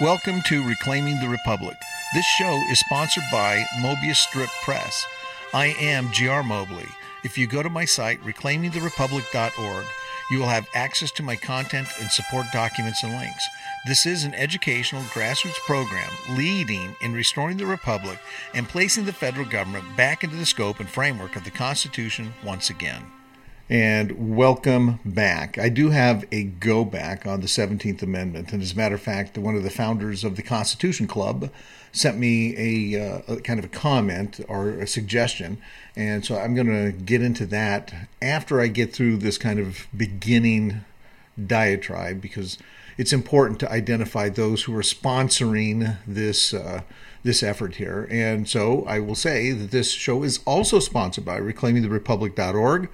Welcome to Reclaiming the Republic. This show is sponsored by Mobius Strip Press. I am G.R. Mobley. If you go to my site, reclaimingtherepublic.org, you will have access to my content and support documents and links. This is an educational grassroots program leading in restoring the Republic and placing the federal government back into the scope and framework of the Constitution once again. And welcome back. I do have a go back on the 17th Amendment. And as a matter of fact, one of the founders of the Constitution Club sent me a kind of a comment or a suggestion. And so I'm going to get into that after I get through this kind of beginning diatribe, because it's important to identify those who are sponsoring this effort here. And so I will say that this show is also sponsored by reclaimingtherepublic.org,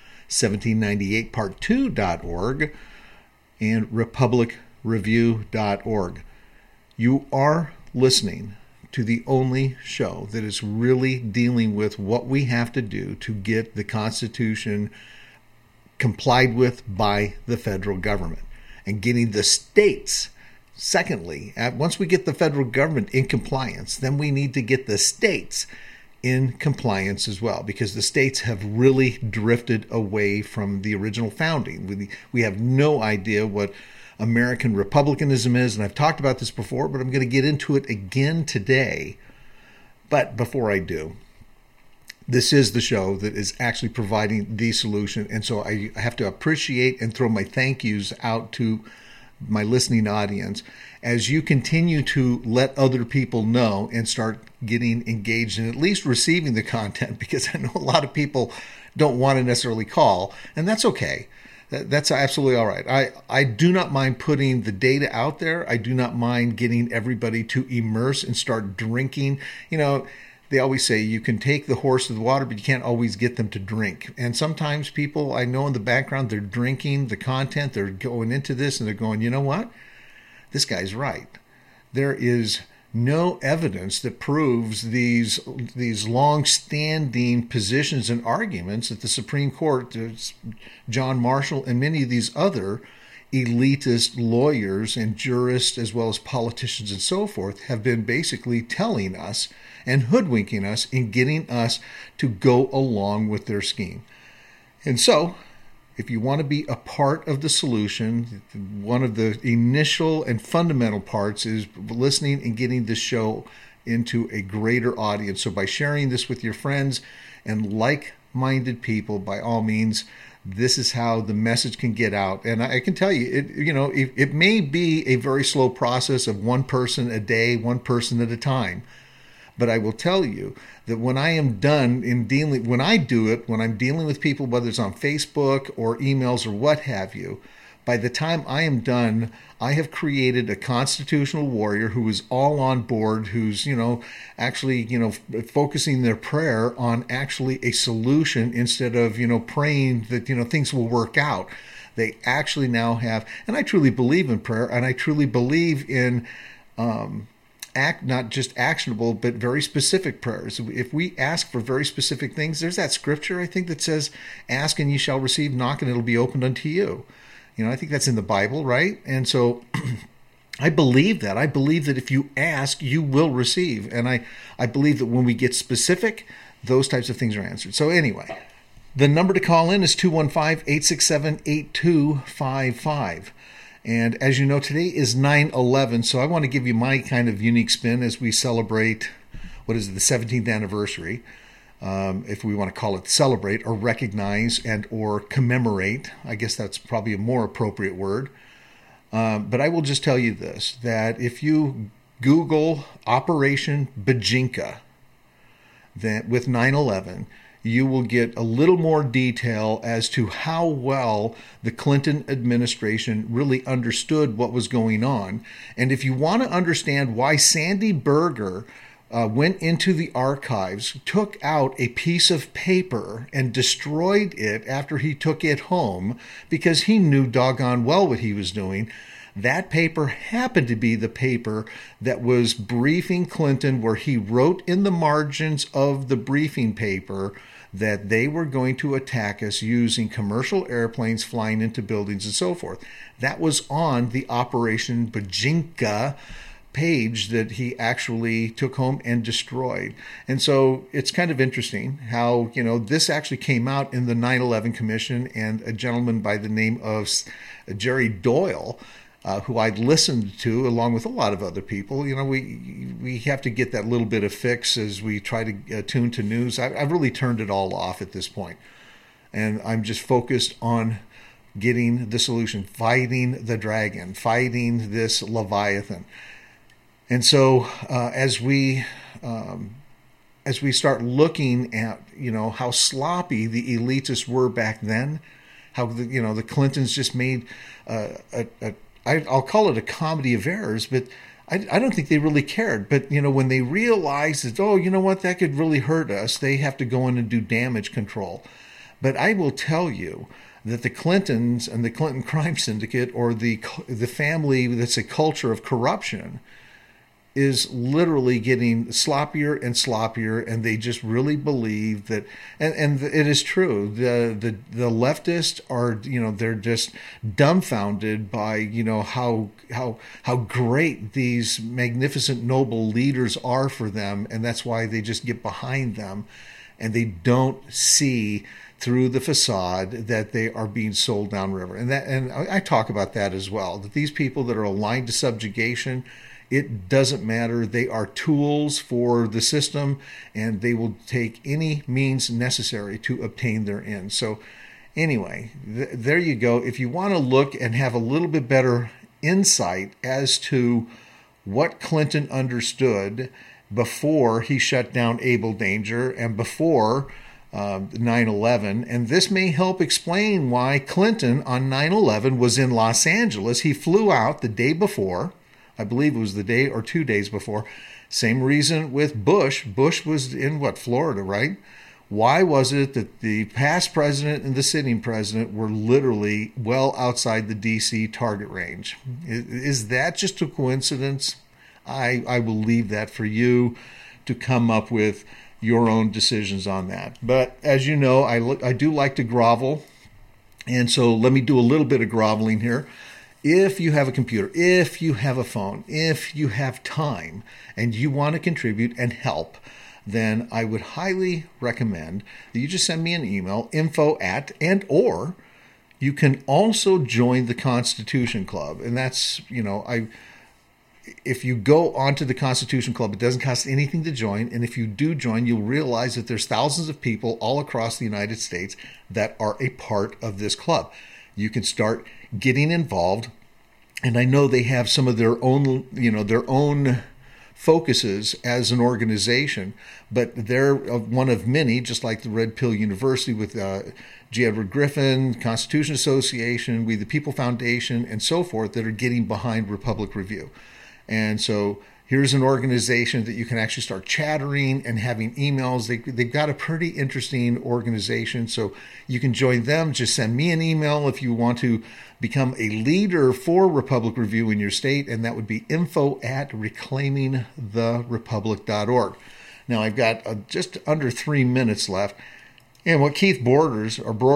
1798part2.org, and republicreview.org. You are listening to the only show that is really dealing with what we have to do to get the Constitution complied with by the federal government and getting the states. Secondly, once we get the federal government in compliance, then we need to get the states in compliance as well, because the states have really drifted away from the original founding. We have no idea what American republicanism is, and I've talked about this before, but I'm going to get into it again today. But before I do, this is the show that is actually providing the solution, and so I have to appreciate and throw my thank yous out to my listening audience as you continue to let other people know and start getting engaged and at least receiving the content, because I know a lot of people don't want to necessarily call, and that's okay. That's absolutely all right. I do not mind putting the data out there. I do not mind getting everybody to immerse and start drinking. You know, they always say you can take the horse to the water, but you can't always get them to drink. And sometimes people I know in the background, they're drinking the content, they're going into this and they're going, you know what? This guy's right. There is no evidence that proves these long-standing positions and arguments that the Supreme Court, John Marshall, and many of these other elitist lawyers and jurists, as well as politicians and so forth, have been basically telling us and hoodwinking us in getting us to go along with their scheme. And so, if you want to be a part of the solution, one of the initial and fundamental parts is listening and getting this show into a greater audience. So by sharing this with your friends and like-minded people, by all means, this is how the message can get out. And I can tell you, it may be a very slow process of one person a day, one person at a time. But I will tell you that when I am done when I'm dealing with people, whether it's on Facebook or emails or what have you, by the time I am done, I have created a constitutional warrior who is all on board, who's, actually, focusing their prayer on actually a solution instead of, praying that, things will work out. They actually now have, and I truly believe in prayer, and I truly believe in, not just actionable, but very specific prayers. If we ask for very specific things, there's that scripture, I think, that says, ask and ye shall receive, knock and it'll be opened unto you. I think that's in the Bible, right? And so I believe that. I believe that if you ask, you will receive. And I believe that when we get specific, those types of things are answered. So anyway, the number to call in is 215-867-8255. And as you know, today is 9/11, so I want to give you my kind of unique spin as we celebrate, the 17th anniversary, if we want to call it celebrate or recognize and or commemorate. I guess that's probably a more appropriate word. But I will just tell you this, that if you Google Operation Bajinka with 9/11, you will get a little more detail as to how well the Clinton administration really understood what was going on. And if you want to understand why Sandy Berger went into the archives, took out a piece of paper and destroyed it after he took it home because he knew doggone well what he was doing, that paper happened to be the paper that was briefing Clinton, where he wrote in the margins of the briefing paper that they were going to attack us using commercial airplanes flying into buildings and so forth. That was on the Operation Bajinka page that he actually took home and destroyed. And so it's kind of interesting how, this actually came out in the 9/11 Commission, and a gentleman by the name of Jerry Doyle, who I'd listened to along with a lot of other people. We have to get that little bit of fix as we try to tune to news. I've really turned it all off at this point, and I'm just focused on getting the solution, fighting the dragon, fighting this Leviathan. And so as we start looking at how sloppy the elitists were back then, how the Clintons just made I'll call it a comedy of errors, but I don't think they really cared. But when they realized that that could really hurt us, they have to go in and do damage control. But I will tell you that the Clintons and the Clinton crime syndicate, or the family that's a culture of corruption, is literally getting sloppier and sloppier, and they just really believe that, and it is true. The leftists are, they're just dumbfounded by how great these magnificent noble leaders are for them, and that's why they just get behind them, and they don't see through the facade that they are being sold downriver. And I talk about that as well, that these people that are aligned to subjugation, it doesn't matter. They are tools for the system, and they will take any means necessary to obtain their ends. So anyway, there you go. If you want to look and have a little bit better insight as to what Clinton understood before he shut down Able Danger and before 9/11, and this may help explain why Clinton on 9/11 was in Los Angeles. He flew out the day before. I believe it was the day or 2 days before. Same reason with Bush. Bush was in Florida, right? Why was it that the past president and the sitting president were literally well outside the D.C. target range? Is that just a coincidence? I will leave that for you to come up with your own decisions on that. But as you know, I do like to grovel. And so let me do a little bit of groveling here. If you have a computer, if you have a phone, if you have time and you want to contribute and help, then I would highly recommend that you just send me an email, info@, or you can also join the Constitution Club. And that's, if you go onto the Constitution Club, it doesn't cost anything to join. And if you do join, you'll realize that there's thousands of people all across the United States that are a part of this club. You can start getting involved. And I know they have some of their own focuses as an organization, but they're one of many, just like the Red Pill University with G. Edward Griffin, Constitution Association, We the People Foundation, and so forth, that are getting behind Republic Review. And so here's an organization that you can actually start chattering and having emails. They've got a pretty interesting organization, so you can join them. Just send me an email if you want to become a leader for Republic Review in your state, and that would be info@reclaimingtherepublic.org. Now, I've got just under 3 minutes left, and what Keith Borders,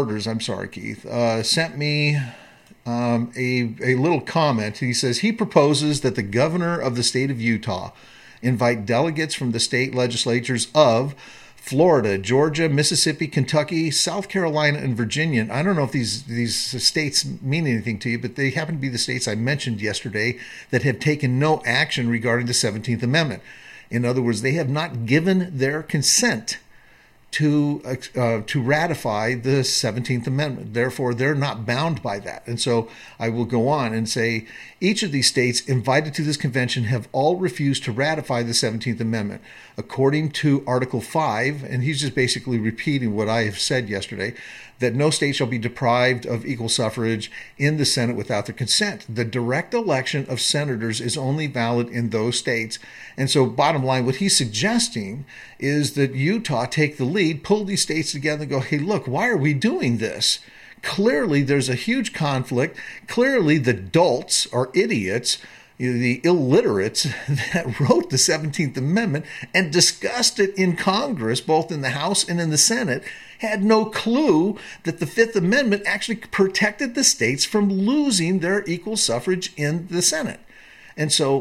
sent me a little comment. He says he proposes that the governor of the state of Utah invite delegates from the state legislatures of Florida, Georgia, Mississippi, Kentucky, South Carolina, and Virginia. And I don't know if these states mean anything to you, but they happen to be the states I mentioned yesterday that have taken no action regarding the 17th Amendment. In other words, they have not given their consent to ratify the 17th Amendment. Therefore, they're not bound by that. And so I will go on and say each of these states invited to this convention have all refused to ratify the 17th Amendment. According to Article 5, and he's just basically repeating what I have said yesterday, that no state shall be deprived of equal suffrage in the Senate without their consent. The direct election of senators is only valid in those states. And so bottom line, what he's suggesting is that Utah take the lead, pull these states together and go, hey, look, why are we doing this? Clearly, there's a huge conflict. Clearly, the dolts are idiots, the illiterates that wrote the 17th Amendment and discussed it in Congress, both in the House and in the Senate, had no clue that the Fifth Amendment actually protected the states from losing their equal suffrage in the Senate. And so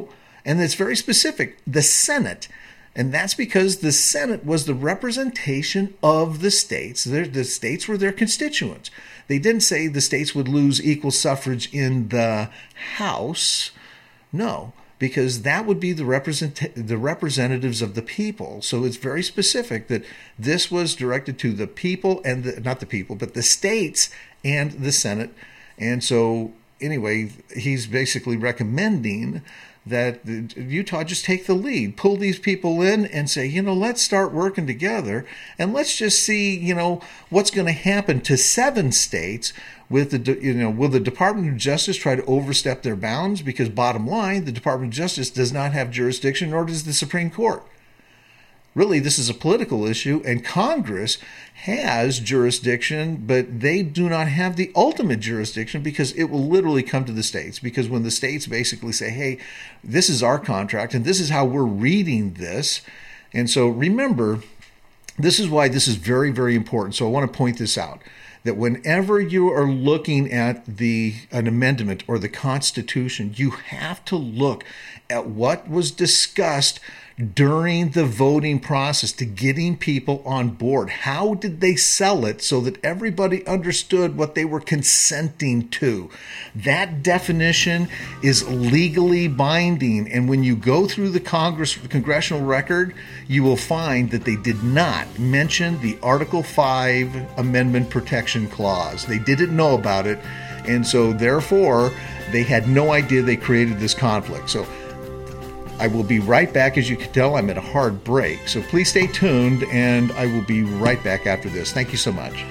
And it's very specific, the Senate. And that's because the Senate was the representation of the states. The states were their constituents. They didn't say the states would lose equal suffrage in the House. No, because that would be the representatives of the people. So it's very specific that this was directed to the people and not the people, but the states and the Senate. And so anyway, he's basically recommending that Utah just take the lead, pull these people in and say, let's start working together and let's just see, what's going to happen to 7 states with will the Department of Justice try to overstep their bounds? Because bottom line, the Department of Justice does not have jurisdiction, nor does the Supreme Court. Really, this is a political issue, and Congress has jurisdiction, but they do not have the ultimate jurisdiction because it will literally come to the states. Because when the states basically say, hey, this is our contract, and this is how we're reading this. And so remember, this is why this is very, very important. So I want to point this out, that whenever you are looking at an amendment or the Constitution, you have to look at what was discussed during the voting process to getting people on board. How did they sell it so that everybody understood what they were consenting to? That definition is legally binding. And when you go through the congressional record, you will find that they did not mention the Article 5 Amendment Protection Clause. They didn't know about it. And so therefore, they had no idea they created this conflict. So I will be right back. As you can tell, I'm at a hard break. So please stay tuned, and I will be right back after this. Thank you so much.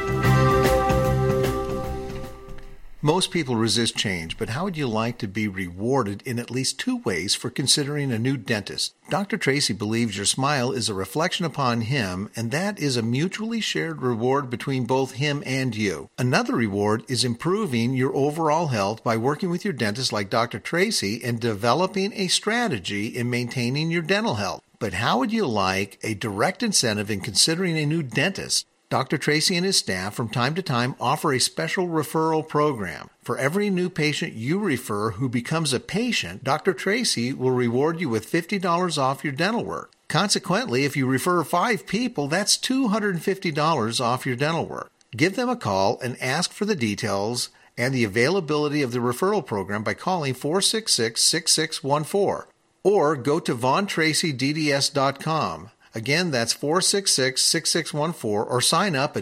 Most people resist change, but how would you like to be rewarded in at least 2 ways for considering a new dentist? Dr. Tracy believes your smile is a reflection upon him, and that is a mutually shared reward between both him and you. Another reward is improving your overall health by working with your dentist like Dr. Tracy and developing a strategy in maintaining your dental health. But how would you like a direct incentive in considering a new dentist? Dr. Tracy and his staff from time to time offer a special referral program. For every new patient you refer who becomes a patient, Dr. Tracy will reward you with $50 off your dental work. Consequently, if you refer 5 people, that's $250 off your dental work. Give them a call and ask for the details and the availability of the referral program by calling 466-6614 or go to VonTracyDDS.com. Again, that's 466-6614 or sign up at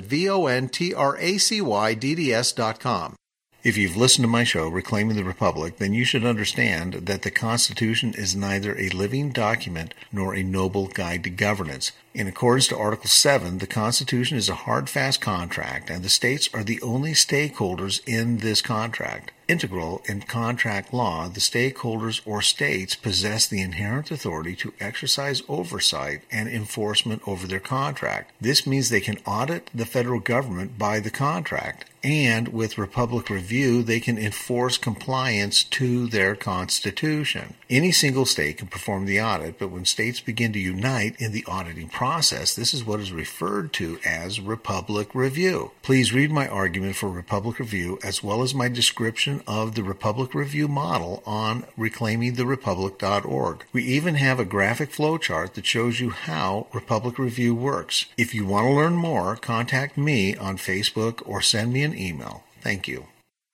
VonTracyDDS.com. If you've listened to my show, Reclaiming the Republic, then you should understand that the Constitution is neither a living document nor a noble guide to governance. In accordance to Article 7, the Constitution is a hard, fast contract, and the states are the only stakeholders in this contract. Integral in contract law, the stakeholders or states possess the inherent authority to exercise oversight and enforcement over their contract. This means they can audit the federal government by the contract, and with Republic Review, they can enforce compliance to their Constitution. Any single state can perform the audit, but when states begin to unite in the auditing process, this is what is referred to as Republic Review. Please read my argument for Republic Review as well as my description of the Republic Review model on reclaimingtherepublic.org. We even have a graphic flowchart that shows you how Republic Review works. If you want to learn more, contact me on Facebook or send me an email. Thank you.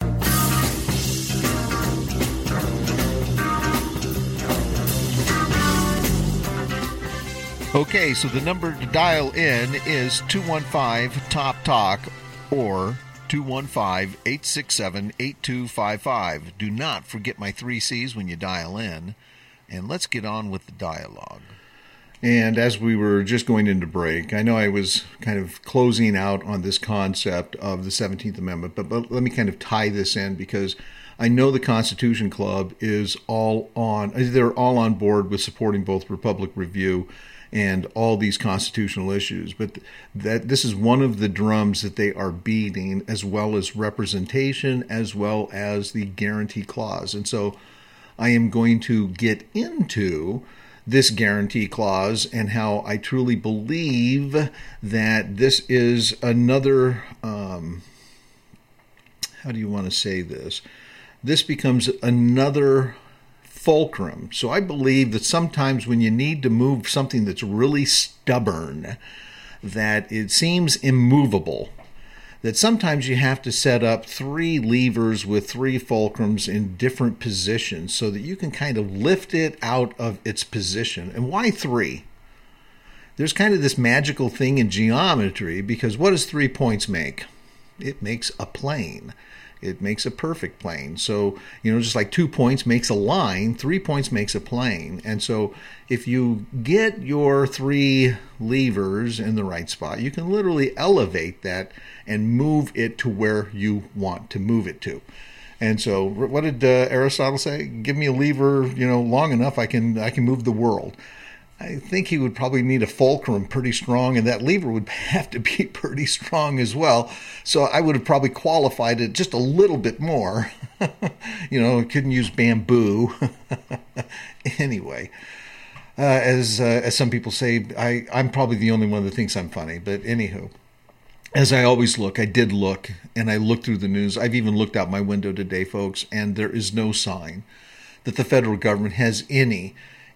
Okay, so the number to dial in is 215-TOP-TALK or 215-867-8255. Do not forget my 3 C's when you dial in, and let's get on with the dialogue. And as we were just going into break, I know I was kind of closing out on this concept of the 17th Amendment, but let me kind of tie this in because I know the Constitution Club is they're all on board with supporting both Republic Review and all these constitutional issues, but that this is one of the drums that they are beating, as well as representation, as well as the guarantee clause. And so I am going to get into this guarantee clause and how I truly believe that this is another, how do you want to say this? This becomes another fulcrum. So I believe that sometimes when you need to move something that's really stubborn, that it seems immovable, that sometimes you have to set up 3 levers with 3 fulcrums in different positions so that you can kind of lift it out of its position. And why 3? There's kind of this magical thing in geometry, because what does 3 points make? It makes a plane. It makes a perfect plane. So, just like 2 points makes a line, 3 points makes a plane. And so if you get your 3 levers in the right spot, you can literally elevate that and move it to where you want to move it to. And so what did Aristotle say? Give me a lever, long enough, I can move the world. I think he would probably need a fulcrum pretty strong, and that lever would have to be pretty strong as well. So I would have probably qualified it just a little bit more. Couldn't use bamboo. Anyway, as some people say, I'm probably the only one that thinks I'm funny. But anywho, as I always look, I did look, and I looked through the news. I've even looked out my window today, folks, and there is no sign that the federal government has any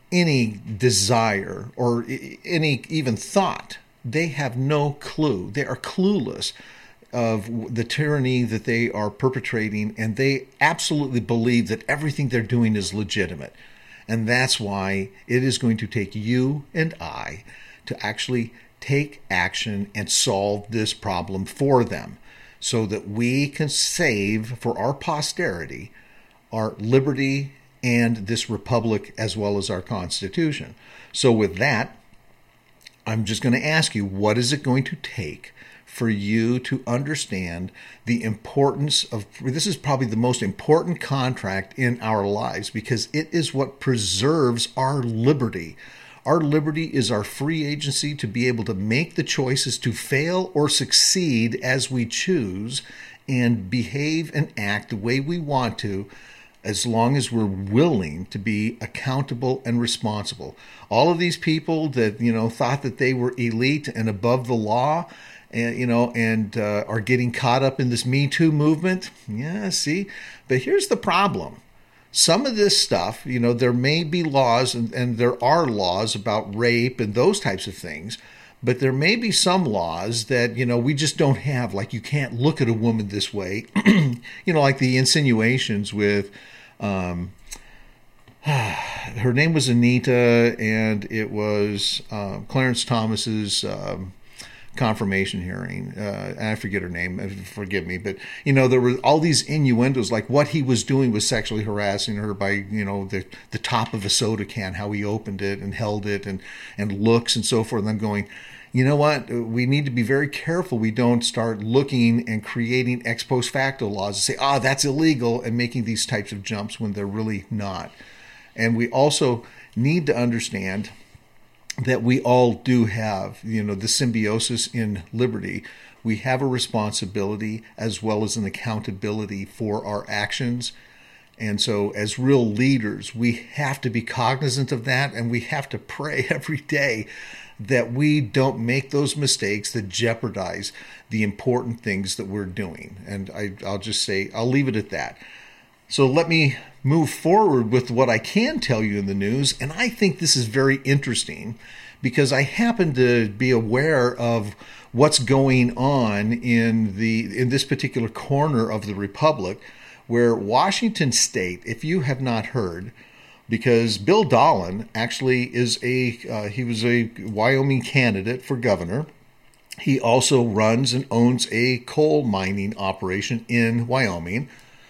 desire or any even thought. They have no clue. They are clueless of the tyranny that they are perpetrating, and they absolutely believe that everything they're doing is legitimate. And that's why it is going to take you and I to actually take action and solve this problem for them, so that we can save for our posterity our liberty and this republic, as well as our Constitution. So with that, I'm just going to ask you, what is it going to take for you to understand the importance of, this is probably the most important contract in our lives, because it is what preserves our liberty. Our liberty is our free agency to be able to make the choices to fail or succeed as we choose, and behave and act the way we want to, as long as we're willing to be accountable and responsible. All of these people that, thought that they were elite and above the law, and are getting caught up in this Me Too movement. Yeah, see? But here's the problem. Some of this stuff, there may be laws, and there are laws about rape and those types of things, but there may be some laws that, we just don't have. Like, you can't look at a woman this way. Like the insinuations with, her name was Anita, and it was Clarence Thomas's confirmation hearing. And I forget her name, forgive me, but there were all these innuendos, like what he was doing was sexually harassing her by the top of a soda can, how he opened it and held it, and looks and so forth. And I'm going, you know what, we need to be very careful we don't start looking and creating ex post facto laws to say, that's illegal, and making these types of jumps when they're really not. And we also need to understand that we all do have, the symbiosis in liberty. We have a responsibility as well as an accountability for our actions. And so as real leaders, we have to be cognizant of that, and we have to pray every day that we don't make those mistakes that jeopardize the important things that we're doing. And I'll just say, I'll leave it at that. So let me move forward with what I can tell you in the news. And I think this is very interesting, because I happen to be aware of what's going on in this particular corner of the Republic, where Washington State, if you have not heard, because Bill Dolan actually is he was a Wyoming candidate for governor. He also runs and owns a coal mining operation in Wyoming.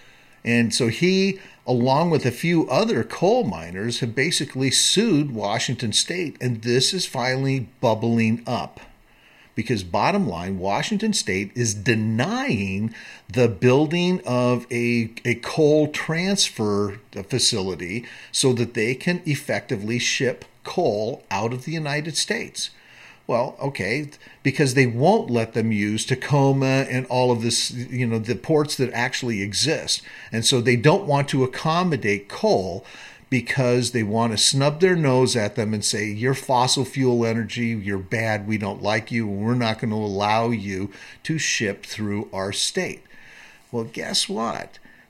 And so he, along with a few other coal miners, have basically sued Washington State. And this is finally bubbling up, because bottom line, Washington State is denying the building of a coal transfer facility so that they can effectively ship coal out of the United States. Well, okay, because they won't let them use Tacoma and all of this, the ports that actually exist. And so they don't want to accommodate coal, because they want to snub their nose at them and say, you're fossil fuel energy, you're bad, we don't like you, and we're not going to allow you to ship through our state. Well, guess what?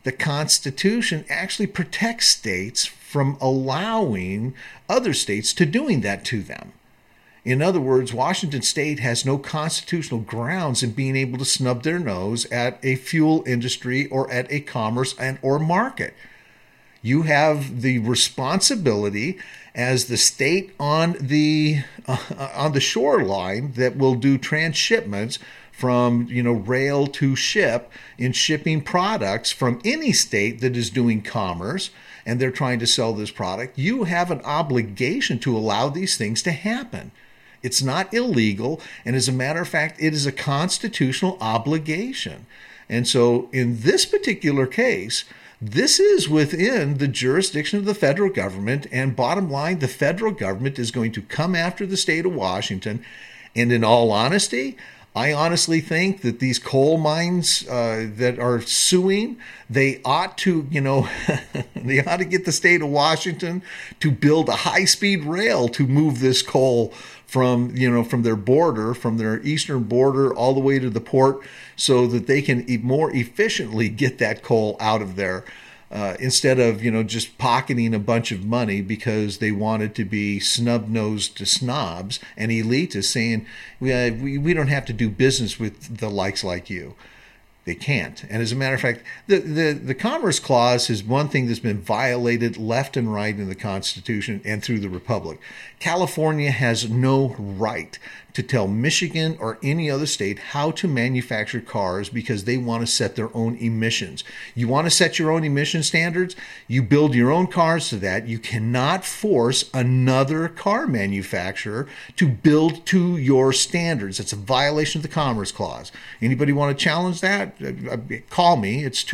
the Constitution actually protects states from allowing other states to doing that to them. In other words, Washington State has no constitutional grounds in being able to snub their nose at a fuel industry or at a commerce and or market. You have the responsibility as the state on the shoreline that will do transshipments from rail to ship in shipping products from any state that is doing commerce and they're trying to sell this product. You have an obligation to allow these things to happen. It's not illegal, and as a matter of fact, it is a constitutional obligation. And so in this particular case, this is within the jurisdiction of the federal government, and bottom line, the federal government is going to come after the state of Washington. And in all honesty, I honestly think that these coal mines that are suing, they ought to, they ought to get the state of Washington to build a high-speed rail to move this coal from their border, from their eastern border all the way to the port, so that they can more efficiently get that coal out of there. Instead of just pocketing a bunch of money because they wanted to be snub-nosed to snobs and elitists saying we don't have to do business with the likes like you. They can't. And as a matter of fact, the Commerce Clause is one thing that's been violated left and right in the Constitution and through the Republic. California has no right to tell Michigan or any other state how to manufacture cars because they want to set their own emissions. You want to set your own emission standards? You build your own cars to that. You cannot force another car manufacturer to build to your standards. It's a violation of the Commerce Clause. Anybody want to challenge that? Call me. It's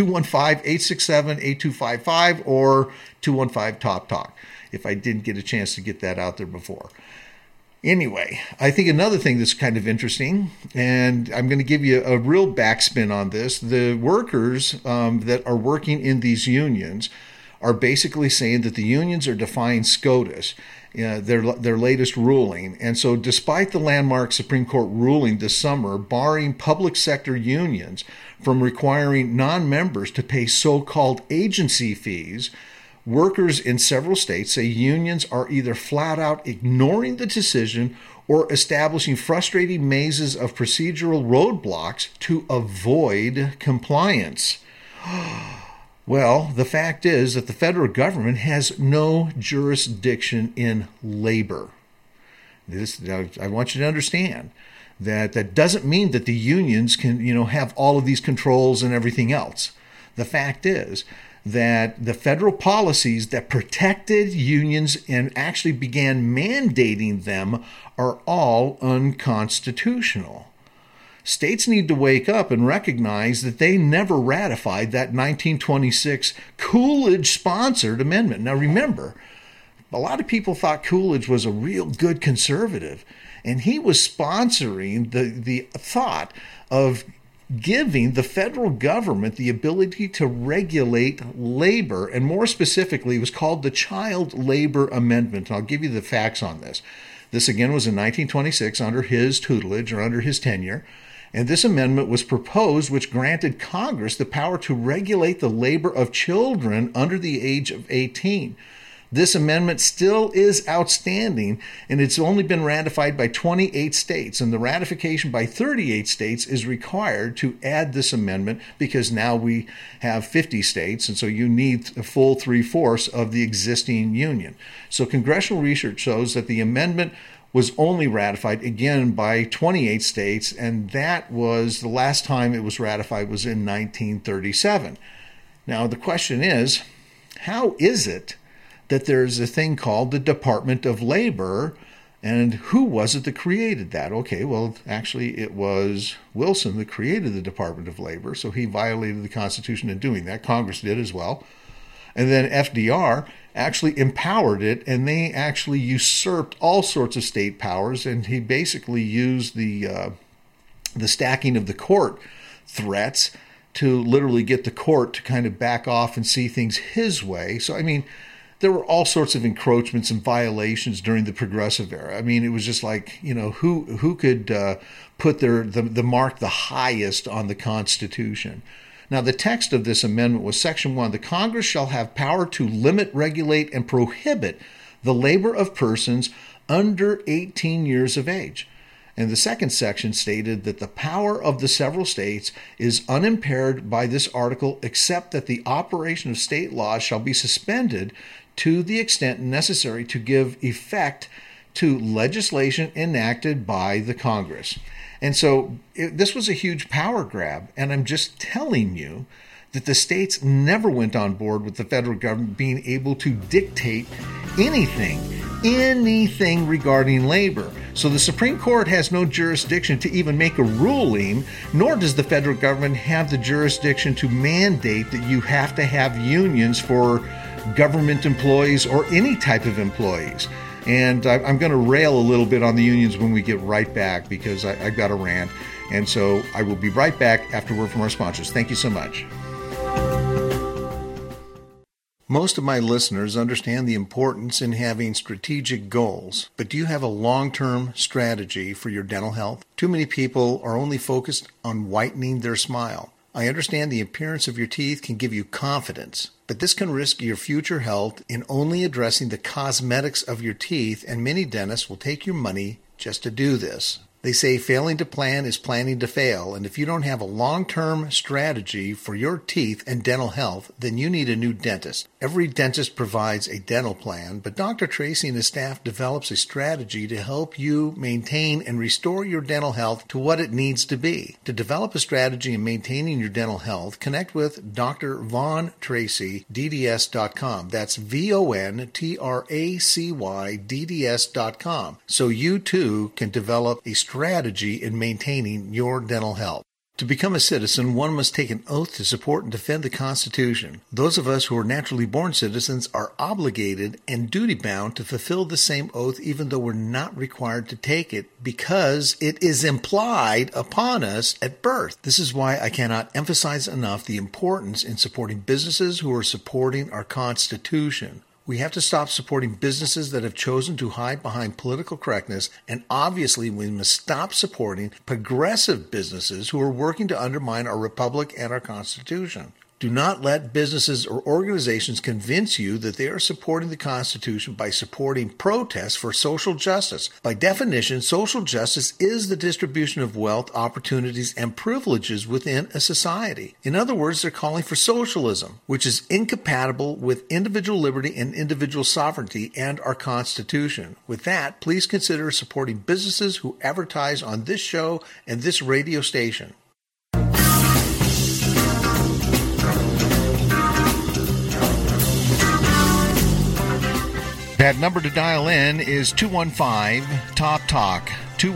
215-867-8255 or 215-TOP-TALK if I didn't get a chance to get that out there before. Anyway, I think another thing that's kind of interesting, and I'm going to give you a real backspin on this, the workers that are working in these unions are basically saying that the unions are defying SCOTUS, their latest ruling. And so despite the landmark Supreme Court ruling this summer barring public sector unions from requiring non-members to pay so-called agency fees, workers in several states say unions are either flat out ignoring the decision or establishing frustrating mazes of procedural roadblocks to avoid compliance. Well, the fact is that the federal government has no jurisdiction in labor. I want you to understand that doesn't mean that the unions can, have all of these controls and everything else. The fact is that the federal policies that protected unions and actually began mandating them are all unconstitutional. States need to wake up and recognize that they never ratified that 1926 Coolidge-sponsored amendment. Now remember, a lot of people thought Coolidge was a real good conservative, and he was sponsoring the thought of giving the federal government the ability to regulate labor, and more specifically, it was called the Child Labor Amendment. And I'll give you the facts on this. This again was in 1926 under his tutelage or under his tenure, and this amendment was proposed which granted Congress the power to regulate the labor of children under the age of 18. This amendment still is outstanding, and it's only been ratified by 28 states, and the ratification by 38 states is required to add this amendment because now we have 50 states, and so you need a full 3/4 of the existing union. So congressional research shows that the amendment was only ratified again by 28 states, and that was the last time it was ratified was in 1937. Now the question is, how is it that there's a thing called the Department of Labor, and who was it that created that? Okay, well, actually it was Wilson that created the Department of Labor, so he violated the Constitution in doing that. Congress did as well. And then FDR actually empowered it, and they actually usurped all sorts of state powers, and he basically used the stacking of the court threats to literally get the court to kind of back off and see things his way. So, I mean, there were all sorts of encroachments and violations during the Progressive era. I mean, it was just like, who could put the mark the highest on the Constitution? Now, the text of this amendment was Section 1. The Congress shall have power to limit, regulate, and prohibit the labor of persons under 18 years of age. And the second section stated that the power of the several states is unimpaired by this article, except that the operation of state laws shall be suspended to the extent necessary to give effect to legislation enacted by the Congress. And so this was a huge power grab. And I'm just telling you that the states never went on board with the federal government being able to dictate anything regarding labor. So the Supreme Court has no jurisdiction to even make a ruling, nor does the federal government have the jurisdiction to mandate that you have to have unions for government employees or any type of employees. And I'm going to rail a little bit on the unions when we get right back, because I've got a rant. And so I will be right back after word from our sponsors. Thank you so much. Most of my listeners understand the importance in having strategic goals, but do you have a long-term strategy for your dental health? Too many people are only focused on whitening their smile. I understand the appearance of your teeth can give you confidence, but this can risk your future health in only addressing the cosmetics of your teeth, and many dentists will take your money just to do this. They say failing to plan is planning to fail, and if you don't have a long-term strategy for your teeth and dental health, then you need a new dentist. Every dentist provides a dental plan, but Dr. Tracy and his staff develops a strategy to help you maintain and restore your dental health to what it needs to be. To develop a strategy in maintaining your dental health, connect with Dr. Von Tracy, DDS.com. That's VONTRACY, DDS.com. So you too can develop a strategy in maintaining your dental health. To become a citizen, one must take an oath to support and defend the Constitution. Those of us who are naturally born citizens are obligated and duty-bound to fulfill the same oath, even though we're not required to take it, because it is implied upon us at birth. This is why I cannot emphasize enough the importance in supporting businesses who are supporting our Constitution. We have to stop supporting businesses that have chosen to hide behind political correctness, and obviously we must stop supporting progressive businesses who are working to undermine our republic and our Constitution. Do not let businesses or organizations convince you that they are supporting the Constitution by supporting protests for social justice. By definition, social justice is the distribution of wealth, opportunities, and privileges within a society. In other words, they're calling for socialism, which is incompatible with individual liberty and individual sovereignty and our Constitution. With that, please consider supporting businesses who advertise on this show and this radio station. That number to dial in is 215-TALK-TALK,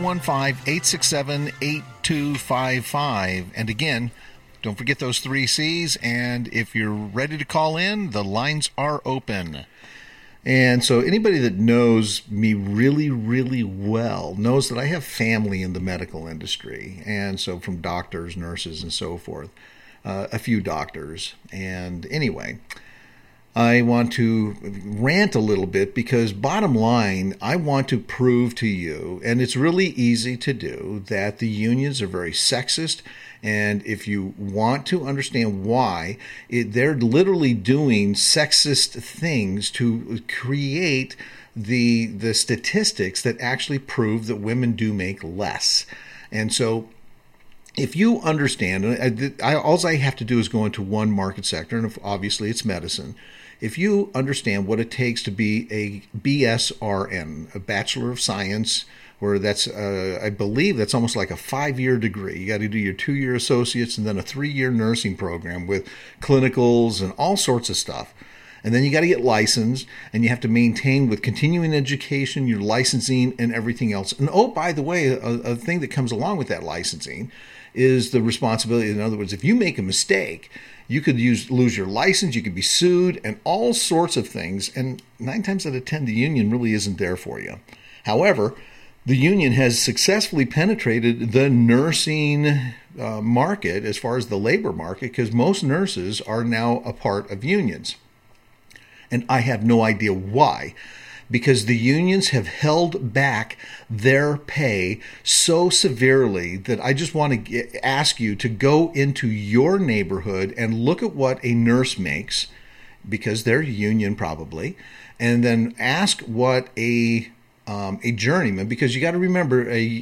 215-867-8255. And again, don't forget those 3 C's, and if you're ready to call in, the lines are open. And so anybody that knows me really, really well knows that I have family in the medical industry, and so from doctors, nurses, and so forth, a few doctors. And anyway, I want to rant a little bit because bottom line, I want to prove to you, and it's really easy to do, that the unions are very sexist. And if you want to understand why, they're literally doing sexist things to create the statistics that actually prove that women do make less. And so if you understand, all I have to do is go into one market sector, and obviously it's medicine. If you understand what it takes to be a BSRN, a Bachelor of Science, where that's, I believe that's almost like a 5-year degree. You got to do your 2-year associates and then a 3-year nursing program with clinicals and all sorts of stuff. And then you got to get licensed, and you have to maintain with continuing education, your licensing and everything else. And oh, by the way, a thing that comes along with that licensing is the responsibility. In other words, if you make a mistake, you could lose your license, you could be sued, and all sorts of things. And 9 times out of 10, the union really isn't there for you. However, the union has successfully penetrated the nursing market as far as the labor market, because most nurses are now a part of unions. And I have no idea why. because the unions have held back their pay so severely that I just want to ask you to go into your neighborhood and look at what a nurse makes, because they're union probably, and then ask what a journeyman, because you got to remember a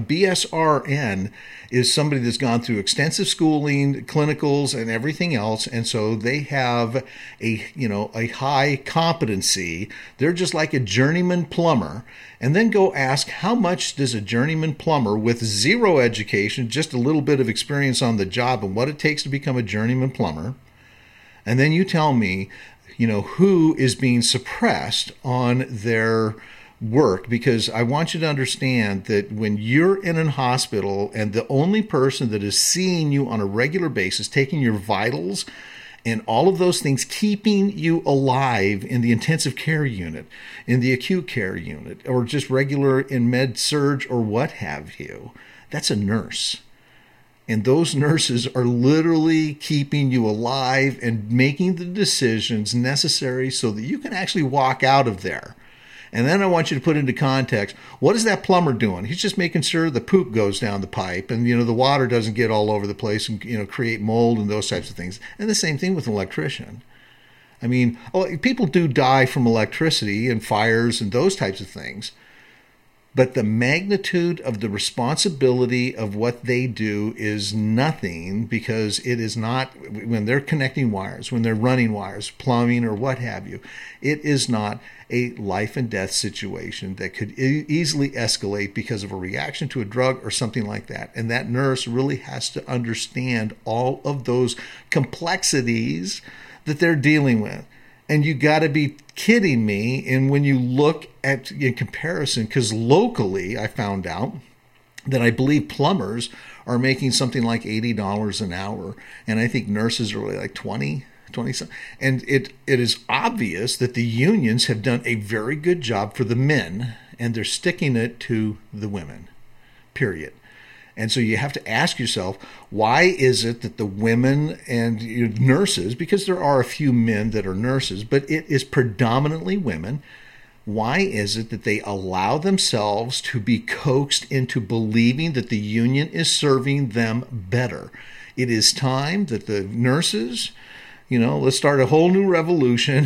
BSRN is somebody that's gone through extensive schooling, clinicals, and everything else, and so they have a high competency. They're just like a journeyman plumber. And then go ask, how much does a journeyman plumber with zero education, just a little bit of experience on the job, and what it takes to become a journeyman plumber? And then you tell me, who is being suppressed on their work, because I want you to understand that when you're in a hospital and the only person that is seeing you on a regular basis, taking your vitals and all of those things, keeping you alive in the intensive care unit, in the acute care unit, or just regular in med surg or what have you, that's a nurse. And those nurses are literally keeping you alive and making the decisions necessary so that you can actually walk out of there. And then I want you to put into context, what is that plumber doing? He's just making sure the poop goes down the pipe and, the water doesn't get all over the place and, create mold and those types of things. And the same thing with an electrician. I mean, people do die from electricity and fires and those types of things. But the magnitude of the responsibility of what they do is nothing, because it is not, when they're connecting wires, when they're running wires, plumbing or what have you, it is not a life and death situation that could easily escalate because of a reaction to a drug or something like that. And that nurse really has to understand all of those complexities that they're dealing with. And you got to be kidding me. And when you look at in comparison, because locally I found out that I believe plumbers are making something like $80 an hour, and I think nurses are really like 20 something. And it is obvious that the unions have done a very good job for the men, and they're sticking it to the women, period. And so you have to ask yourself, why is it that the women and nurses, because there are a few men that are nurses, but it is predominantly women, why is it that they allow themselves to be coaxed into believing that the union is serving them better? It is time that the nurses, let's start a whole new revolution.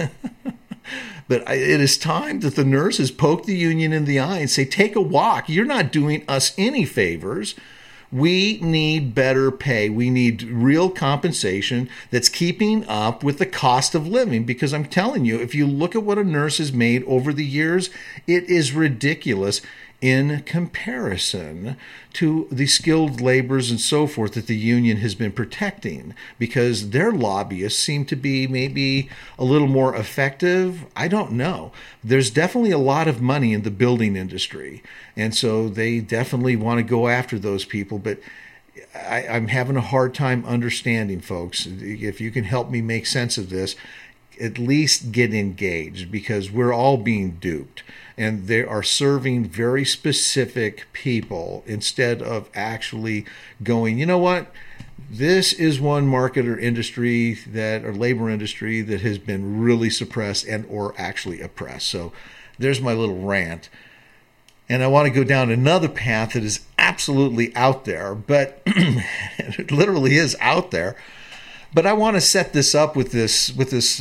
But it is time that the nurses poke the union in the eye and say, take a walk. You're not doing us any favors. We need better pay. We need real compensation that's keeping up with the cost of living. Because I'm telling you, if you look at what a nurse has made over the years, it is ridiculous in comparison to the skilled laborers and so forth that the union has been protecting, because their lobbyists seem to be maybe a little more effective. I don't know. There's definitely a lot of money in the building industry, and so they definitely want to go after those people. But I'm having a hard time understanding, folks. If you can help me make sense of this, at least get engaged, because we're all being duped. And they are serving very specific people instead of actually going, you know what? This is one market or industry or labor industry that has been really suppressed and or actually oppressed. So there's my little rant. And I want to go down another path that is absolutely out there, but it literally is out there. But I want to set this up with this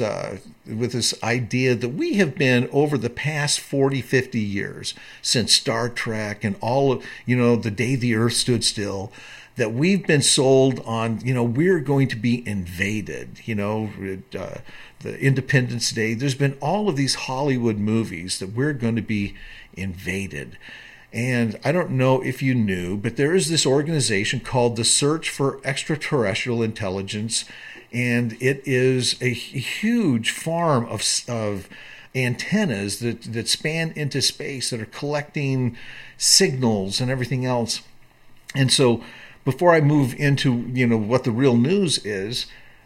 idea that we have been, over the past 40, 50 years, since Star Trek and all of, the day the earth stood still, that we've been sold on, we're going to be invaded, the Independence Day. There's been all of these Hollywood movies that we're going to be invaded. And I don't know if you knew, but there is this organization called the Search for Extraterrestrial Intelligence, and it is a huge farm of antennas that span into space that are collecting signals and everything else. And so before I move into, what the real news is,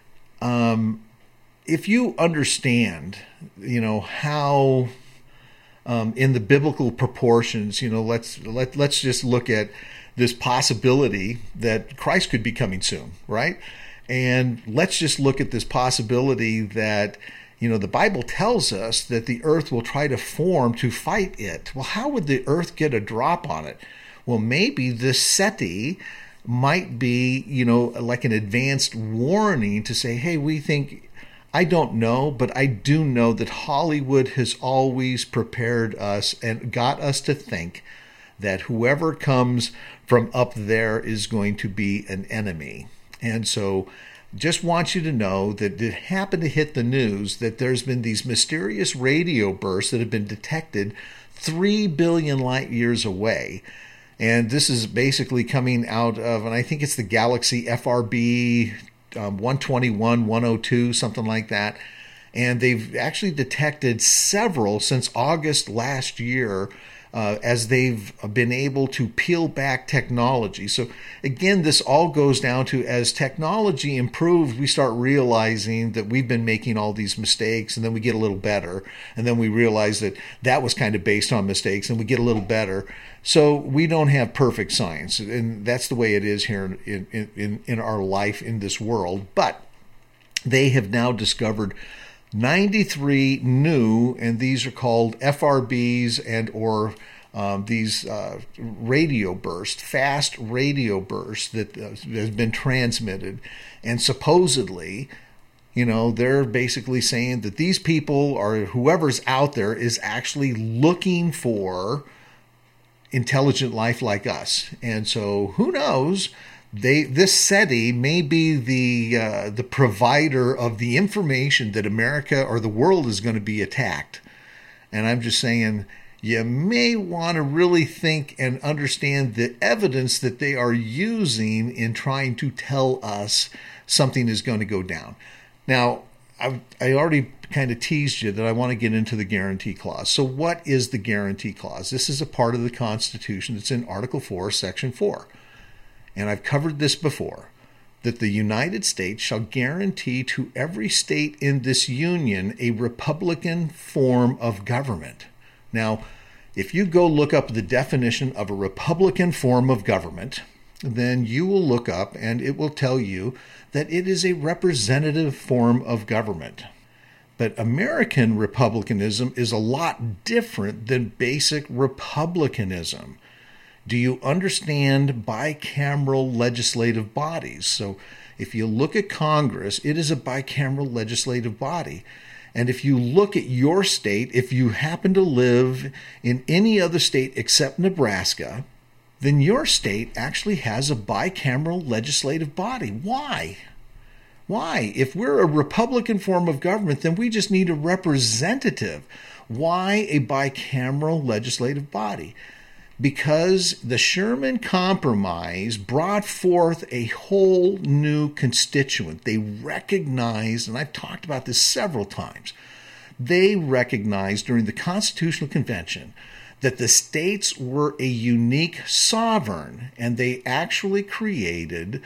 if you understand, how in the biblical proportions, let's just look at this possibility that Christ could be coming soon, right? And let's just look at this possibility that, The Bible tells us that the earth will try to form to fight it. Well, how would the earth get a drop on it? Well, maybe the SETI might be, like an advanced warning to say, hey, we think, I don't know, but I do know that Hollywood has always prepared us and got us to think that whoever comes from up there is going to be an enemy. And so just want you to know that it happened to hit the news that there's been these mysterious radio bursts that have been detected 3 billion light years away. And this is basically coming out of, and I think it's the galaxy FRB 121, 102, something like that. And they've actually detected several since August last year, as they've been able to peel back technology. So again, this all goes down to, as technology improves, we start realizing that we've been making all these mistakes, and then we get a little better. And then we realize that that was kind of based on mistakes, and we get a little better. So we don't have perfect science, and that's the way it is here in our life in this world. But they have now discovered 93 new, and these are called FRBs and or these radio bursts, fast radio bursts that has been transmitted. And supposedly, they're basically saying that these people, or whoever's out there, is actually looking for intelligent life like us. And so who knows? This SETI may be the provider of the information that America or the world is going to be attacked. And I'm just saying, you may want to really think and understand the evidence that they are using in trying to tell us something is going to go down. Now, I already kind of teased you that I want to get into the guarantee clause. So what is the guarantee clause? This is a part of the Constitution. It's in Article 4, Section 4. And I've covered this before, that the United States shall guarantee to every state in this union a republican form of government. Now, if you go look up the definition of a republican form of government, then you will look up and it will tell you that it is a representative form of government. But American republicanism is a lot different than basic republicanism. Do you understand bicameral legislative bodies? So if you look at Congress, it is a bicameral legislative body. And if you look at your state, if you happen to live in any other state except Nebraska, then your state actually has a bicameral legislative body. Why? Why? If we're a Republican form of government, then we just need a representative. Why a bicameral legislative body? Because the Sherman Compromise brought forth a whole new constituent. They recognized, and I've talked about this several times, they recognized during the Constitutional Convention that the states were a unique sovereign, and they actually created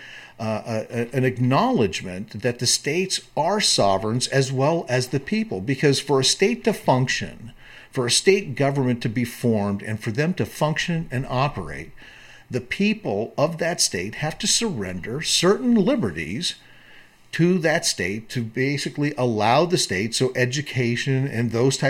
an acknowledgement that the states are sovereigns as well as the people. Because for a state to function, for a state government to be formed, and for them to function and operate, the people of that state have to surrender certain liberties to that state to basically allow the state, so education and those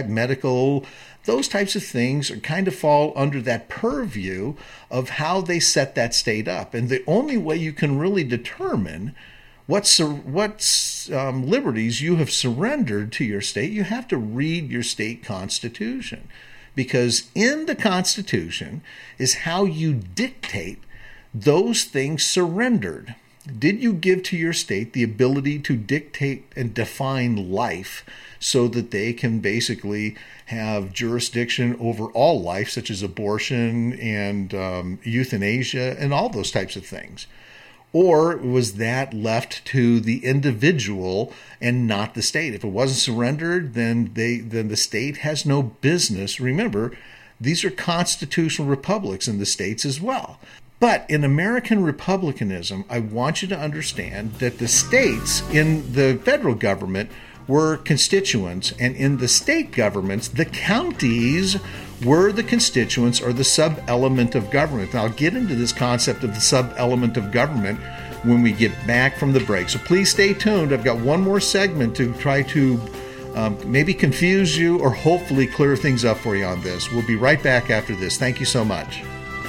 types of things kind of fall under that purview of how they set that state up. And the only way you can really determine what liberties you have surrendered to your state, you have to read your state constitution. Because in the Constitution is how you dictate those things surrendered. Did you give to your state the ability to dictate and define life so that they can basically have jurisdiction over all life, such as abortion and euthanasia and all those types of things? Or was that left to the individual and not the state? If it wasn't surrendered, then the state has no business. Remember, these are constitutional republics in the states as well. But in American republicanism, I want you to understand that the states in the federal government were constituents, and in the state governments, the counties were the constituents or the sub-element of government. And I'll get into this concept of the sub-element of government when we get back from the break. So please stay tuned. I've got one more segment to try to maybe confuse you or hopefully clear things up for you on this. We'll be right back after this. Thank you so much.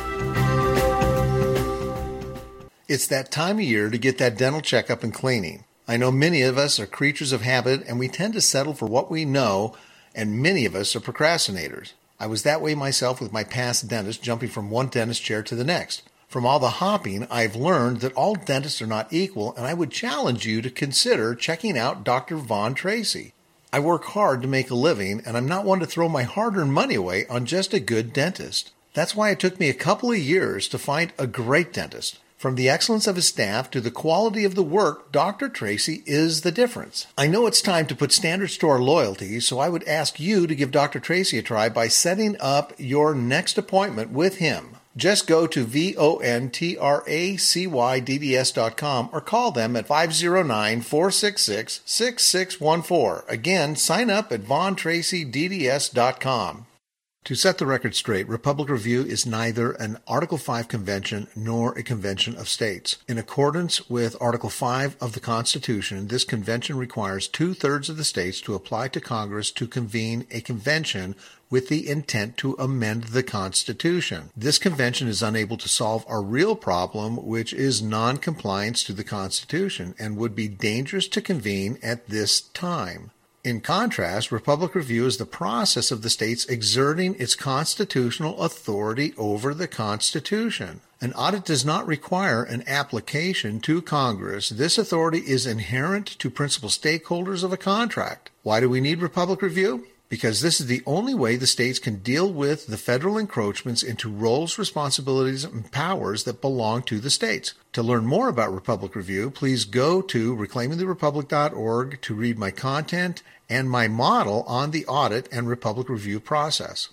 It's that time of year to get that dental checkup and cleaning. I know many of us are creatures of habit, and we tend to settle for what we know, and many of us are procrastinators. I was that way myself with my past dentist, jumping from one dentist chair to the next. From all the hopping, I've learned that all dentists are not equal, and I would challenge you to consider checking out Dr. Vaughn Tracy. I work hard to make a living, and I'm not one to throw my hard-earned money away on just a good dentist. That's why it took me a couple of years to find a great dentist. From the excellence of his staff to the quality of the work, Dr. Tracy is the difference. I know it's time to put standards to our loyalty, so I would ask you to give Dr. Tracy a try by setting up your next appointment with him. Just go to VONTRACYDDS.com or call them at 509-466-6614. Again, sign up at VonTracyDDS.com. To set the record straight, Republic Review is neither an Article 5 convention nor a convention of states. In accordance with Article 5 of the Constitution, this convention requires 2/3 of the states to apply to Congress to convene a convention with the intent to amend the Constitution. This convention is unable to solve our real problem, which is non-compliance to the Constitution, and would be dangerous to convene at this time. In contrast, Republic Review is the process of the states exerting its constitutional authority over the Constitution. An audit does not require an application to Congress. This authority is inherent to principal stakeholders of a contract. Why do we need Republic Review? Because this is the only way the states can deal with the federal encroachments into roles, responsibilities, and powers that belong to the states. To learn more about Republic Review, please go to reclaimingtherepublic.org to read my content and my model on the audit and Republic Review process.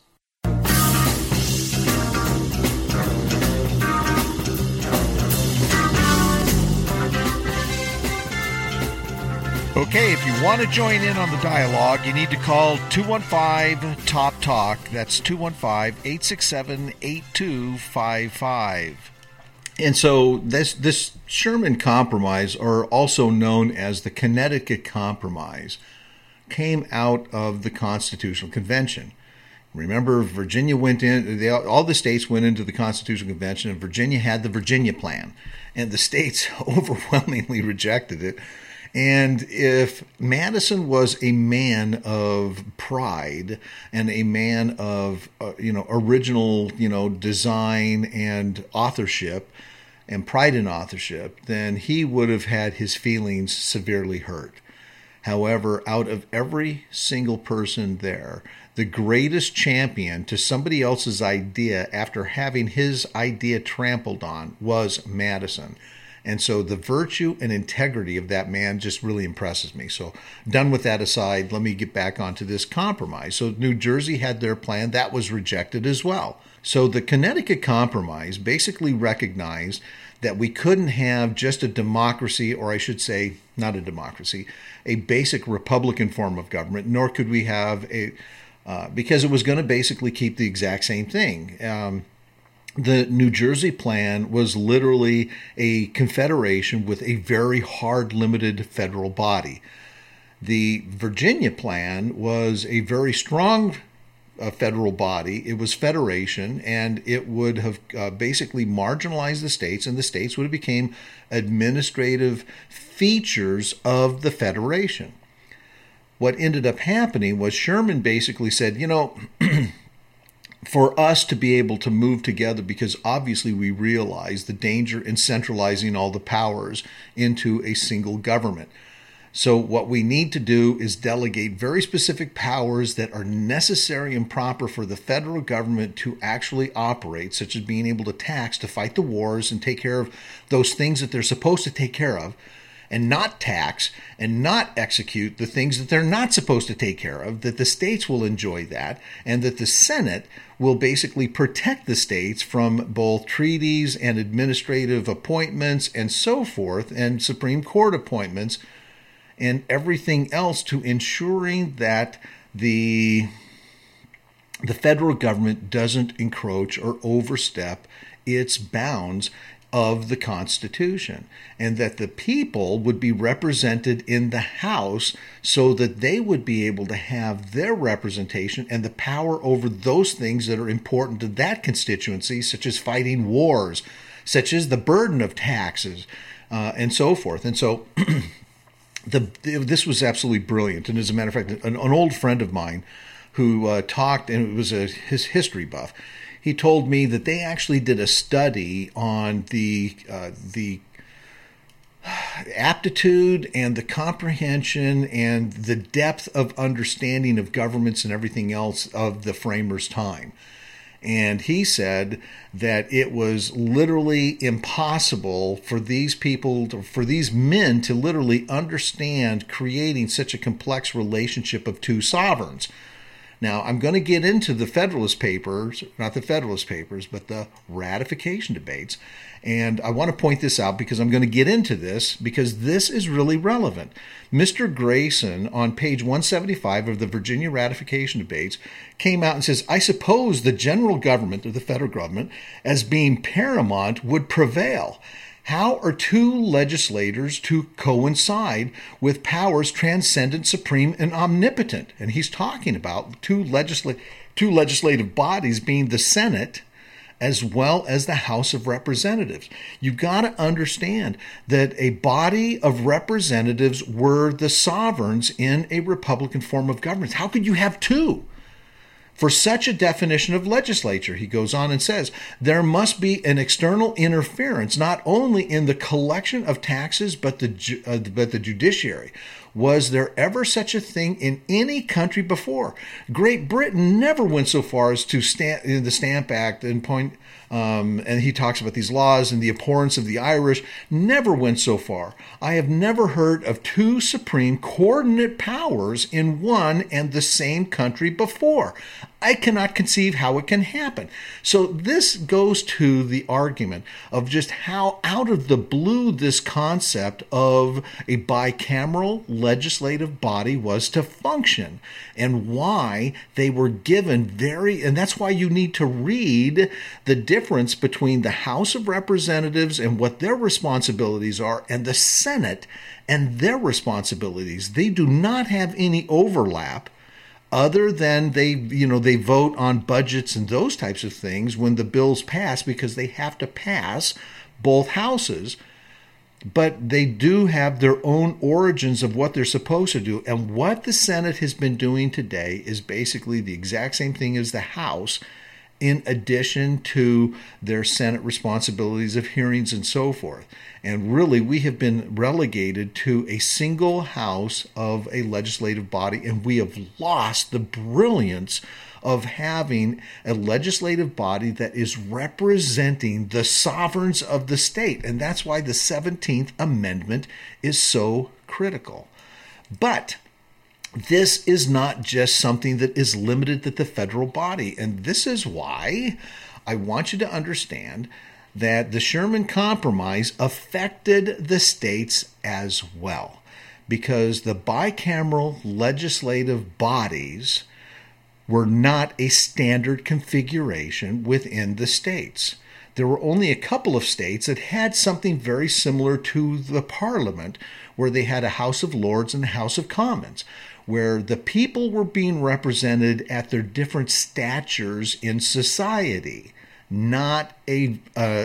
Okay, if you want to join in on the dialogue, you need to call 215-TOP-TALK. That's 215-867-8255. And so this Sherman Compromise, or also known as the Connecticut Compromise, came out of the Constitutional Convention. Remember, Virginia went in, all the states went into the Constitutional Convention, and Virginia had the Virginia Plan. And the states overwhelmingly rejected it. And if Madison was a man of pride and a man of, original, design and authorship and pride in authorship, then he would have had his feelings severely hurt. However, out of every single person there, the greatest champion to somebody else's idea after having his idea trampled on was Madison. And so the virtue and integrity of that man just really impresses me. So done with that aside, let me get back onto this compromise. So New Jersey had their plan. That was rejected as well. So the Connecticut Compromise basically recognized that we couldn't have just a democracy, or I should say, not a democracy, a basic Republican form of government, nor could we have because it was going to basically keep the exact same thing. The New Jersey plan was literally a confederation with a very hard, limited federal body. The Virginia plan was a very strong federal body. It was federation, and it would have basically marginalized the states, and the states would have become administrative features of the federation. What ended up happening was Sherman basically said, for us to be able to move together, because obviously we realize the danger in centralizing all the powers into a single government. So what we need to do is delegate very specific powers that are necessary and proper for the federal government to actually operate, such as being able to tax, to fight the wars and take care of those things that they're supposed to take care of, and not tax and not execute the things that they're not supposed to take care of, that the states will enjoy that, and that the Senate will basically protect the states from both treaties and administrative appointments and so forth, and Supreme Court appointments and everything else, to ensuring that the federal government doesn't encroach or overstep its bounds of the Constitution, and that the people would be represented in the House so that they would be able to have their representation and the power over those things that are important to that constituency, such as fighting wars, such as the burden of taxes, and so forth. And so this was absolutely brilliant. And as a matter of fact, an old friend of mine who talked, and it was his history buff, he told me that they actually did a study on the aptitude and the comprehension and the depth of understanding of governments and everything else of the framers' time. And he said that it was literally impossible for these people, for these men to literally understand creating such a complex relationship of two sovereigns. Now, I'm going to get into the Federalist Papers, not the Federalist Papers, but the ratification debates. And I want to point this out because I'm going to get into this because this is really relevant. Mr. Grayson, on page 175 of the Virginia ratification debates, came out and says, I suppose the general government, or the federal government, as being paramount, would prevail. How are two legislators to coincide with powers transcendent, supreme, and omnipotent? And he's talking about two legislative bodies being the Senate as well as the House of Representatives. You've got to understand that a body of representatives were the sovereigns in a Republican form of government. How could you have two? For such a definition of legislature, he goes on and says, there must be an external interference, not only in the collection of taxes, but the judiciary. Was there ever such a thing in any country before? Great Britain never went so far as to in the Stamp Act and and he talks about these laws and the abhorrence of the Irish, never went so far. I have never heard of two supreme coordinate powers in one and the same country before. I cannot conceive how it can happen. So this goes to the argument of just how out of the blue this concept of a bicameral legislative body was to function and why they were given and that's why you need to read the difference between the House of Representatives and what their responsibilities are and the Senate and their responsibilities. They do not have any overlap, other than they vote on budgets and those types of things when the bills pass because they have to pass both houses. But they do have their own origins of what they're supposed to do. And what the Senate has been doing today is basically the exact same thing as the House, in addition to their Senate responsibilities of hearings and so forth. And really, we have been relegated to a single house of a legislative body, and we have lost the brilliance of having a legislative body that is representing the sovereigns of the state. And that's why the 17th Amendment is so critical. But this is not just something that is limited to the federal body. And this is why I want you to understand that the Sherman Compromise affected the states as well, because the bicameral legislative bodies were not a standard configuration within the states. There were only a couple of states that had something very similar to the Parliament, where they had a House of Lords and a House of Commons, where the people were being represented at their different statures in society, not a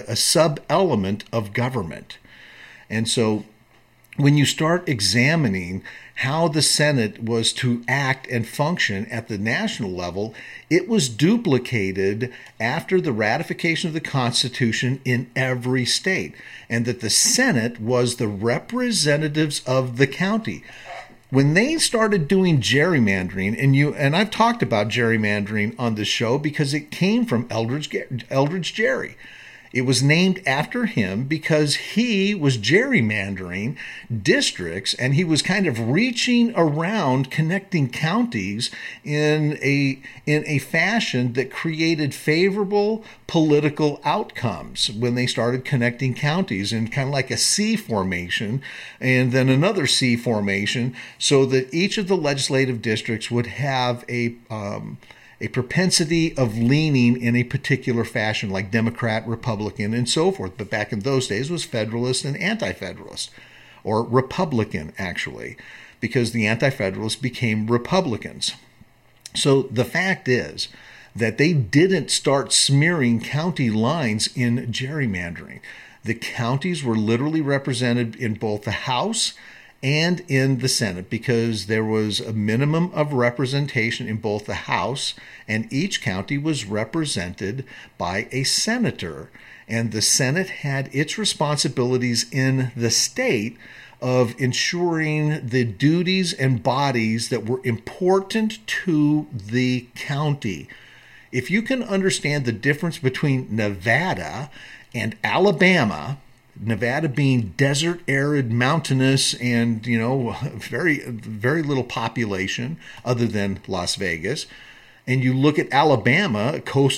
sub-element of government. And so when you start examining how the Senate was to act and function at the national level, it was duplicated after the ratification of the Constitution in every state, and that the Senate was the representatives of the county. When they started doing gerrymandering, and I've talked about gerrymandering on this show because it came from Eldridge Gerry. It was named after him because he was gerrymandering districts, and he was kind of reaching around connecting counties in a fashion that created favorable political outcomes when they started connecting counties in kind of like a C formation and then another C formation, so that each of the legislative districts would have a propensity of leaning in a particular fashion, like Democrat, Republican, and so forth. But back in those days, it was Federalist and Anti-Federalist, or Republican, actually, because the Anti-Federalists became Republicans. So the fact is that they didn't start smearing county lines in gerrymandering. The counties were literally represented in both the House and in the Senate, because there was a minimum of representation in both the House, and each county was represented by a senator. And the Senate had its responsibilities in the state of ensuring the duties and bodies that were important to the county. If you can understand the difference between Nevada and Alabama, Nevada being desert, arid, mountainous, and very, very little population other than Las Vegas, and you look at Alabama,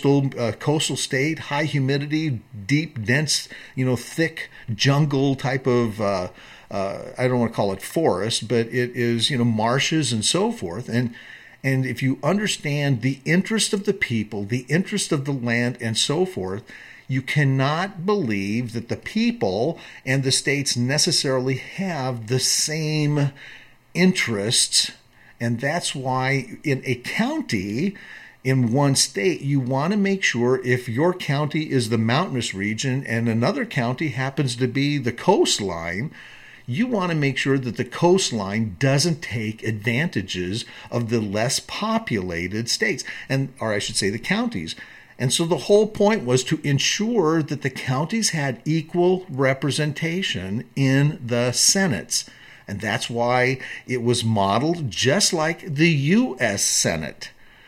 coastal state, high humidity, deep, dense, thick jungle type of I don't want to call it forest, but it is marshes and so forth. And if you understand the interest of the people, the interest of the land, and so forth, you cannot believe that the people and the states necessarily have the same interests. And that's why in a county, in one state, you want to make sure, if your county is the mountainous region and another county happens to be the coastline, you want to make sure that the coastline doesn't take advantages of the less populated states, or I should say the counties. And so the whole point was to ensure that the counties had equal representation in the senates. And that's why it was modeled just like the U.S. Senate.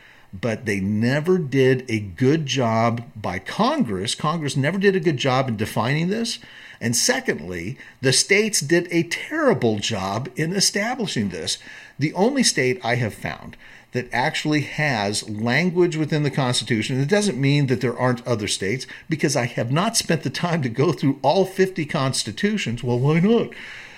But they never did a good job by Congress. Congress never did a good job in defining this. And secondly, the states did a terrible job in establishing this. The only state I have found that actually has language within the Constitution, and it doesn't mean that there aren't other states, because I have not spent the time to go through all 50 constitutions. Well, why not?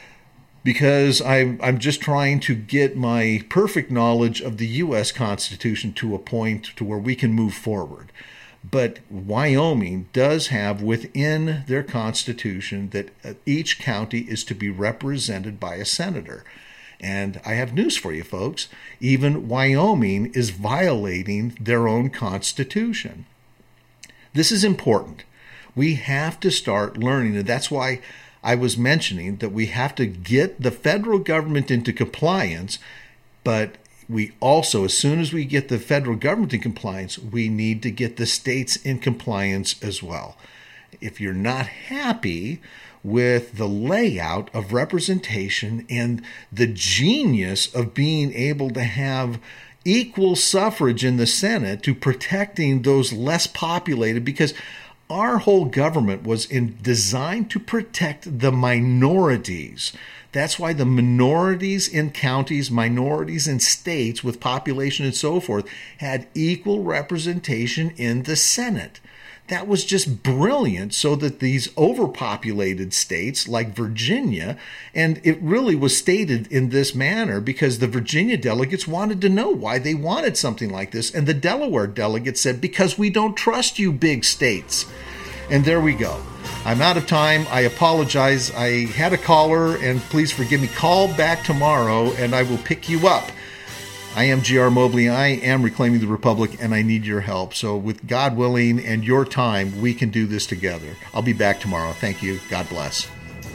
Because I'm just trying to get my perfect knowledge of the U.S. Constitution to a point to where we can move forward. But Wyoming does have within their constitution that each county is to be represented by a senator. And I have news for you, folks. Even Wyoming is violating their own constitution. This is important. We have to start learning, and that's why I was mentioning that we have to get the federal government into compliance, but we also, as soon as we get the federal government in compliance, we need to get the states in compliance as well. If you're not happy with the layout of representation and the genius of being able to have equal suffrage in the Senate to protecting those less populated, because our whole government was designed to protect the minorities. That's why the minorities in counties, minorities in states with population and so forth had equal representation in the Senate. That was just brilliant, so that these overpopulated states like Virginia, and it really was stated in this manner because the Virginia delegates wanted to know why they wanted something like this. And the Delaware delegates said, because we don't trust you big states. And there we go. I'm out of time. I apologize. I had a caller, and please forgive me. Call back tomorrow, and I will pick you up. I am G.R. Mobley. I am Reclaiming the Republic, and I need your help. So with God willing and your time, we can do this together. I'll be back tomorrow. Thank you. God bless.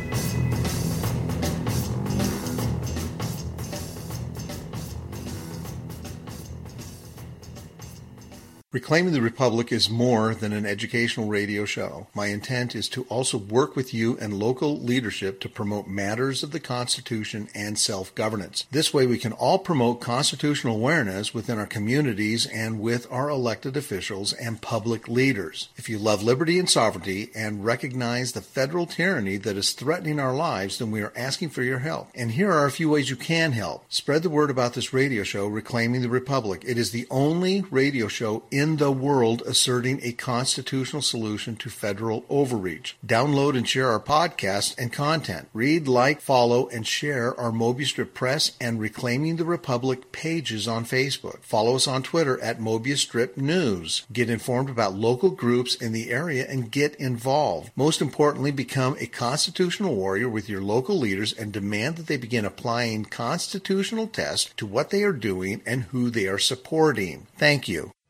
Reclaiming the Republic is more than an educational radio show. My intent is to also work with you and local leadership to promote matters of the Constitution and self-governance. This way we can all promote constitutional awareness within our communities and with our elected officials and public leaders. If you love liberty and sovereignty and recognize the federal tyranny that is threatening our lives, then we are asking for your help. And here are a few ways you can help. Spread the word about this radio show, Reclaiming the Republic. It is the only radio show in in the world asserting a constitutional solution to federal overreach. Download and share our podcast and content. Read, like, follow, and share our Mobius Strip Press and Reclaiming the Republic pages on Facebook. Follow us on Twitter at Mobius Strip News. Get informed about local groups in the area and get involved. Most importantly, become a constitutional warrior with your local leaders and demand that they begin applying constitutional tests to what they are doing and who they are supporting. Thank you.